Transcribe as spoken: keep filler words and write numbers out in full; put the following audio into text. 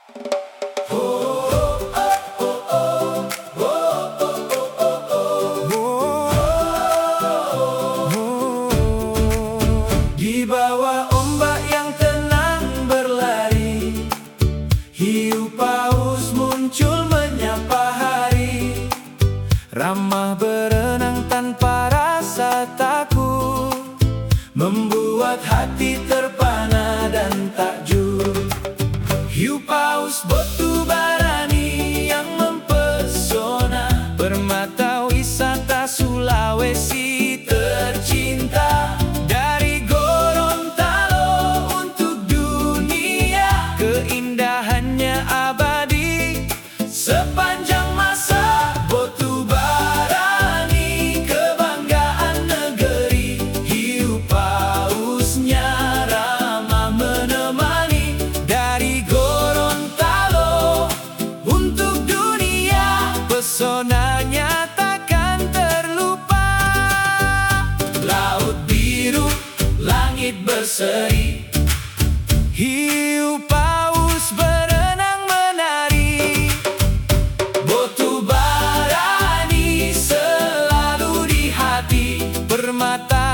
Di bawah ombak yang tenang berlari, hiu paus muncul menyapa hari. Ramah berenang tanpa rasa takut, membuat hati terpana dan takjub. Hiu paus botu barani yang mempesona, permata wisata Sulawesi tercinta. Dari Gorontalo untuk dunia, keindahannya abadi sepanjang masa. Botu barani kebanggaan negeri, hiu pausnya ramah menemani. Dari Gorontalo untuk dunia, pesonanya takkan terlupa. Laut biru, langit berseri, hiu paus berenang menari. Botu barani selalu di hati, permata